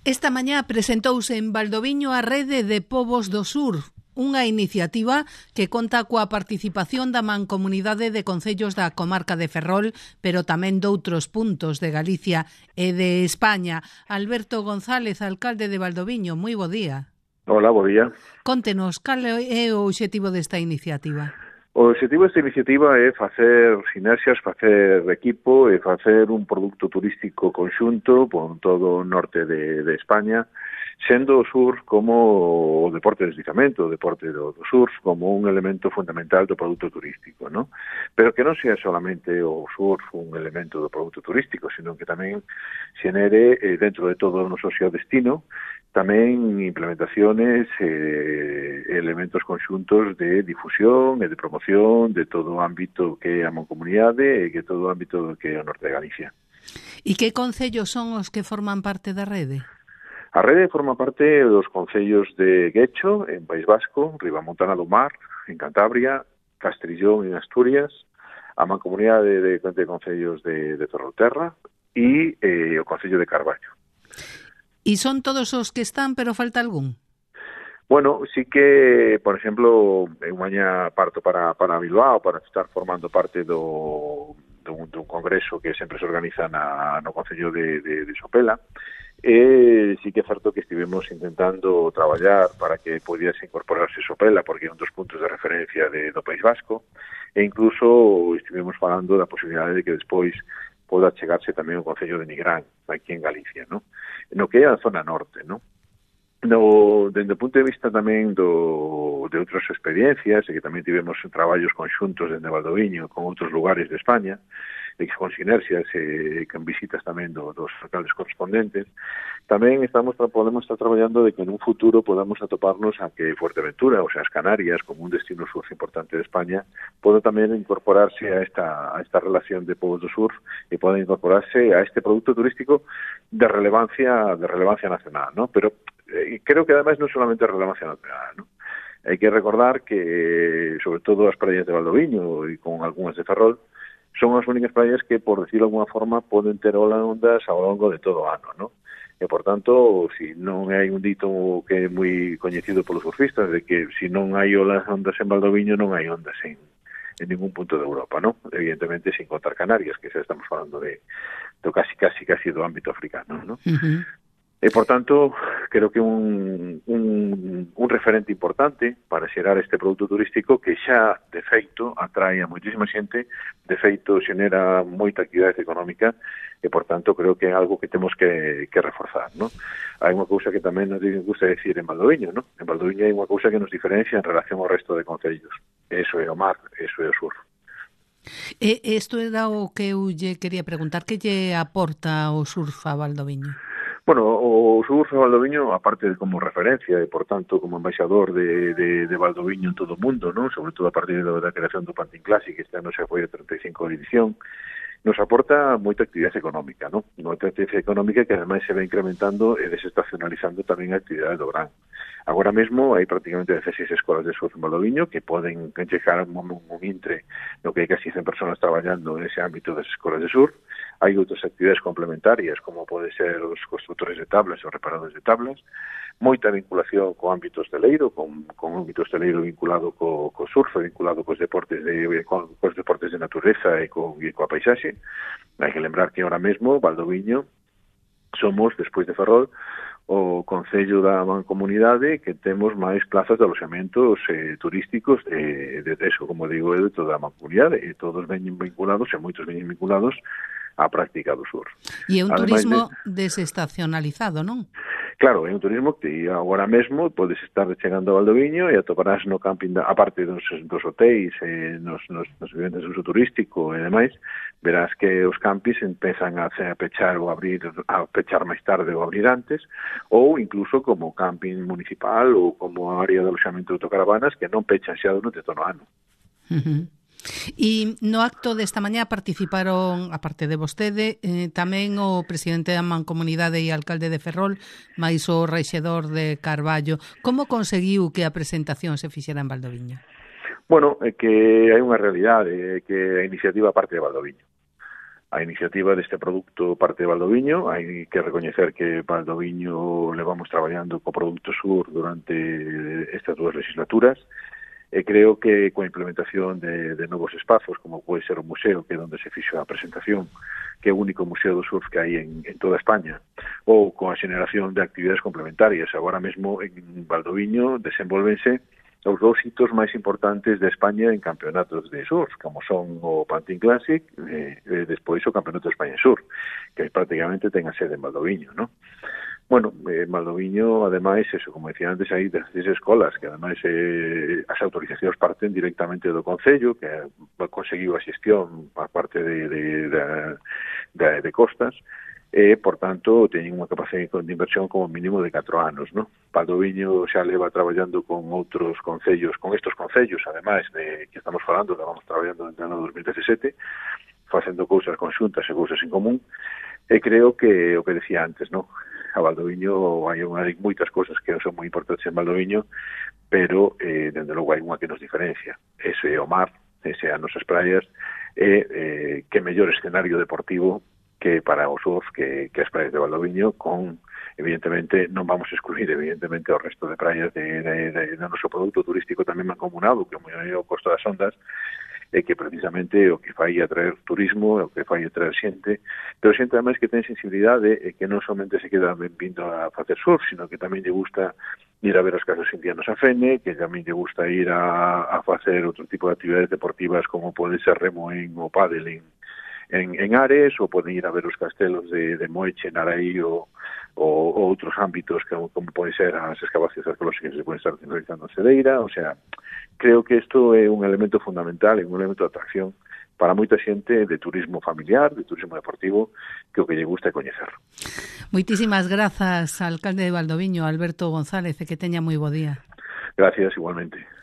Esta mañá presentouse en Valdoviño a Rede de Pobos do Sur, unha iniciativa que conta coa participación da Mancomunidade de Concellos da comarca de Ferrol, pero tamén doutros puntos de Galicia e de España. Alberto González, alcalde de Valdoviño, moi bo día. Hola, bo día. Contenos, cal é o obxectivo desta iniciativa? O obxectivo desta iniciativa é facer sinerxias, facer equipo e facer un produto turístico conxunto por todo o norte de España, sendo o surf como o deporte de deslizamento, o deporte do surf como un elemento fundamental do produto turístico, ¿no? Pero que non sea solamente o surf un elemento do produto turístico, sino que tamén xenere dentro de todo o noso destino tamén implementaciones, elementos conxuntos de difusión e de promoción de todo o ámbito que é a Mancomunidade e que todo o ámbito que é o norte de Galicia. E que concellos son os que forman parte da rede? A rede forma parte dos concellos de Guecho, en País Vasco, Ribamontana do Mar, en Cantabria, Castrillón, en Asturias, a Mancomunidade de Concellos de Ferrolterra e o Concello de Carballo. E son todos os que están, pero falta algún? Bueno, sí que, por exemplo, eu mañá parto para Bilbao para estar formando parte dun congreso que sempre se organiza no Concello de Sopela. Sí que é certo que estivemos intentando traballar para que pudiese incorporarse Sopela, porque é un dos puntos de referencia do País Vasco, e incluso estivemos falando da posibilidade de que despois poda chegarse tamén o Concello de Nigrán, aquí en Galicia, ¿no? No que é a zona norte, ¿no? Dende o punto de vista tamén de outras experiencias, e que tamén tivemos traballos conxuntos dende Valdoviño con outros lugares de España, e con sinerxias e con visitas tamén dos alcaldes correspondentes, tamén podemos estar traballando de que en un futuro podamos atoparnos a que Fuerteventura, ou sea, as Canarias, como un destino surf importante de España, poda tamén incorporarse a esta relación de povos do surf e poda incorporarse a este produto turístico de relevancia nacional, ¿no? Pero creo que además non solamente relevancia nacional, ¿no? Hai que recordar que, sobre todo as praias de Valdoviño e con algunhas de Ferrol, son as únicas praias que, por decirlo de alguna forma, poden ter ondas ao longo de todo o ano, ¿no? E, por tanto, si non hai un dito que é moi coñecido polos surfistas, de que si non hai ondas en Valdoviño, non hai ondas en ningún punto de Europa, ¿no? Evidentemente, sin contar Canarias, que xa estamos falando do casi do ámbito africano, ¿no? Uh-huh. E, por tanto, creo que un referente importante para xerar este produto turístico que xa, de feito, atrae a moitísima xente, de feito, xenera moita actividade económica e, por tanto, creo que é algo que temos que reforzar, ¿no? Hai unha cousa que tamén nos gusta decir en Valdoviño, ¿no? En Valdoviño hai unha cousa que nos diferencia en relación ao resto de concellos. Eso é o mar, eso é o surf. Isto era o que eu lle quería preguntar, que lle aporta o surf a Valdoviño? Bueno, o surf a Valdoviño, aparte de como referencia e, por tanto, como embaixador de Valdoviño en todo o mundo, ¿no? Sobre todo a partir da creación do Pantin Classic, que este ano xa foi a 35 edición, nos aporta moita actividade económica, ¿no? Moita actividade económica que ademais se va incrementando e desestacionalizando tamén a actividade do verán. Agora mesmo hai prácticamente 16 escolas de surf en Valdoviño que poden chegar un intre no que hai casi 100 personas traballando nese ámbito das escolas de surf. Hai outras actividades complementarias, como pode ser os constructores de tablas e os reparadores de tablas, moita vinculación co ámbito hosteleiro, con ámbito hosteleiro vinculado co surf, vinculado cos deportes de natureza e coa paisaxe. Hai que lembrar que ahora mesmo Valdoviño somos, despois de Ferrol, o concello da Mancomunidade que temos máis plazas de aloxamentos turísticos de eso, como digo, de toda a Mancomunidade, e todos veñen vinculados, e moitos veñen vinculados á práctica do surf. E é un turismo desestacionalizado, non? Claro, é un turismo que agora mesmo podes estar chegando a Valdoviño e atoparás no camping, aparte dos hotéis, nos vivendas de uso turístico e demais, verás que os campings empezan a pechar ou a pechar máis tarde ou abrir antes, ou incluso como camping municipal ou como área de aloxamento de autocaravanas que non pechan xa durante todo o ano. Uh-huh. E no acto desta mañá participaron, aparte de vostede, tamén o presidente da Mancomunidade e alcalde de Ferrol, máis o rexedor de Carballo. Como conseguiu que a presentación se fixera en Valdoviño? Bueno, é que hai unha realidade, é que a iniciativa parte de Valdoviño. A iniciativa deste produto parte de Valdoviño. Hai que recoñecer que Valdoviño levamos traballando co Produto Sur durante estas 2 legislaturas, e creo que coa implementación de novos espazos, como pode ser o museo, que é onde se fixo a presentación, que é o único museo do surf que hai en toda España, ou con a xeneración de actividades complementarias. Agora mesmo en Valdoviño desenvolvense os 2 hitos máis importantes de España en campeonatos de surf, como son o Pantin Classic e despois o Campeonato de España en Surf, que prácticamente ten a sede en Valdoviño, ¿no? Bueno, Valdoviño, ademais, eso, como decía antes, hai 16 escolas, que ademais as autorizacións parten directamente do Concello, que conseguiu a xestión a parte de costas, e, por tanto, teñen unha capacidade de inversión como mínimo de 4 anos, ¿no? Valdoviño xa leva traballando con outros concellos, con estos concellos, ademais de que estamos falando, que vamos traballando desde o ano 2017, facendo cousas conxuntas e cousas en común, e creo que o que decía antes, ¿no? A Valdoviño hai moitas cousas que son moi importantes en Valdoviño, pero dende logo hai unha que nos diferencia. Ese é o mar, ese é as nosas praias, e que mellor escenario deportivo que para o surf que as praias de Valdoviño, con, evidentemente, non vamos a excluir, evidentemente, o resto de praias do noso produto turístico tamén mancomunado, que é o Costa das Ondas, e que precisamente o que fai atraer turismo, o que fai atraer xente, pero xente ademais que ten sensibilidade e que non somente se queda ben vindo a facer surf, sino que tamén lle gusta ir a ver as casas indianas a Fene, que tamén lle gusta ir a facer outro tipo de actividades deportivas como pode ser remo o pádel en Ares, ou poden ir a ver os castelos de Moeche, Naraí ou outros ámbitos como pode ser as excavacións arqueolóxicas que se poden estar realizando en Cedeira. O sea, creo que isto é un elemento fundamental, é un elemento de atracción para moita xente de turismo familiar, de turismo deportivo, que o que lle gusta é coñecer. Moitísimas grazas, alcalde de Valdoviño, Alberto González, e que teña moi bo día. Gracias, igualmente.